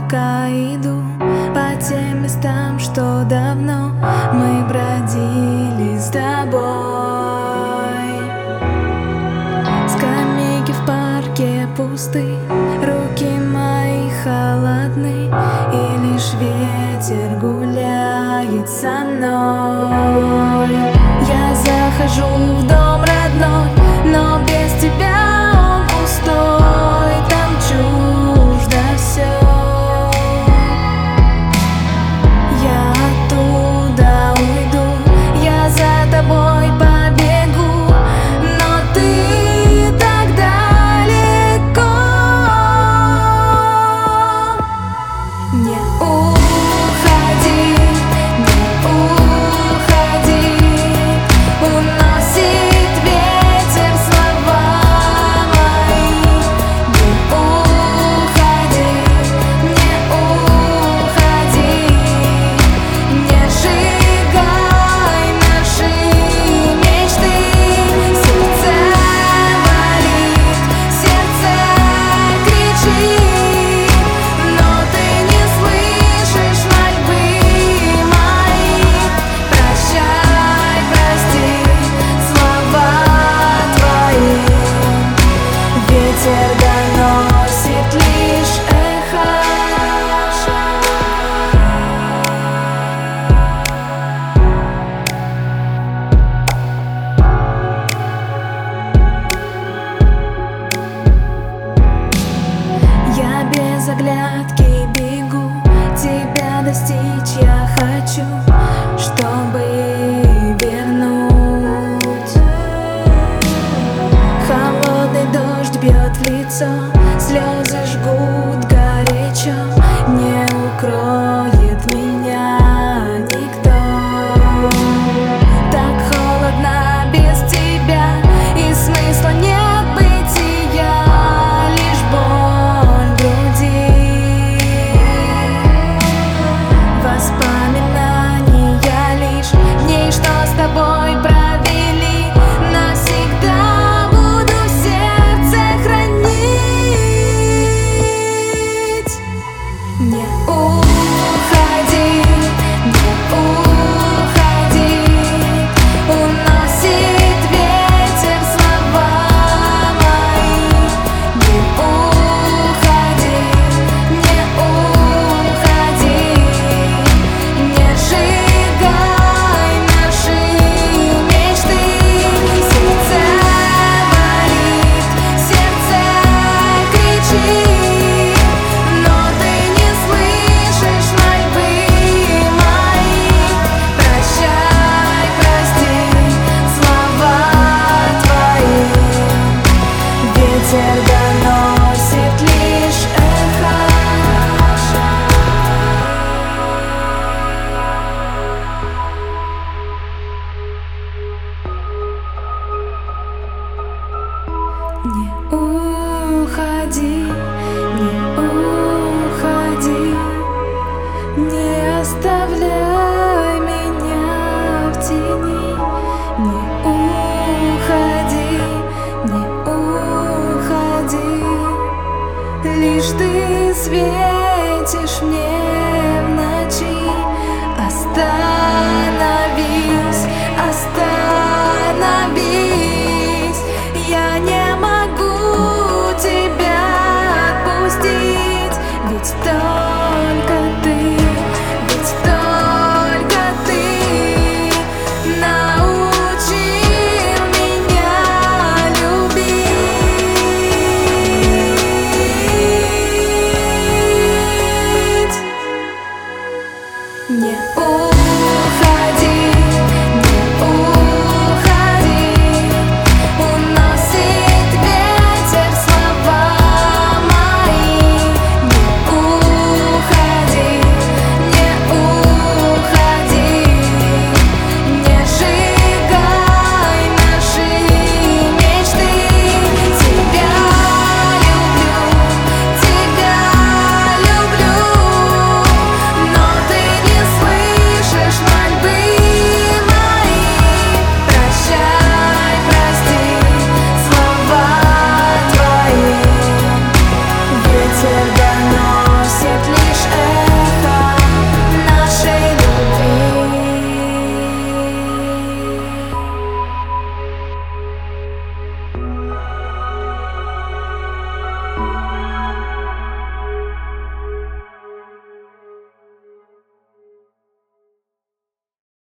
пока иду по тем местам, что давно мы бродили с тобой. Скамейки в парке пусты, руки мои холодны, и лишь ветер гуляет со мной. Я захожу в дом родной, но без тебя он пустой, там чуждо все. Я оттуда уйду, я за тобой побегу, но ты так далеко. Не уходи, не уходи, уносит ветер слова мои. Не уходи, не уходи, не сжигай наши мечты. Сердце болит, сердце кричит, но ты не слышишь мольбы мои. Прощай, прости, слова твои ветер доносит лишь эхо. Я без оглядки бегу, тебя достичь я хочу, чтобы вернуть. Холодный дождь бьет в лицо, слезы жгут горячо, не укроет меня никто. Так холодно без тебя, и смысла нет бытия, лишь боль в груди. Воспоминания лишь дней, что с тобой провели, навсегда буду в сердце хранить. Не уходи, не уходи, уносит ветер слова мои. Не уходи, не уходи, не сжигай наши мечты. Сердце болит, сердце кричит, но ты не слышишь мольбы мои. Прощай, прости, слова твои ветер доносит лишь эхо. Не уходи, не уходи, не оставляй меня в тени. Не уходи, не уходи, лишь ты светишь мне в ночи. Остановись, остановись, я не могу тебя отпустить, ведь то,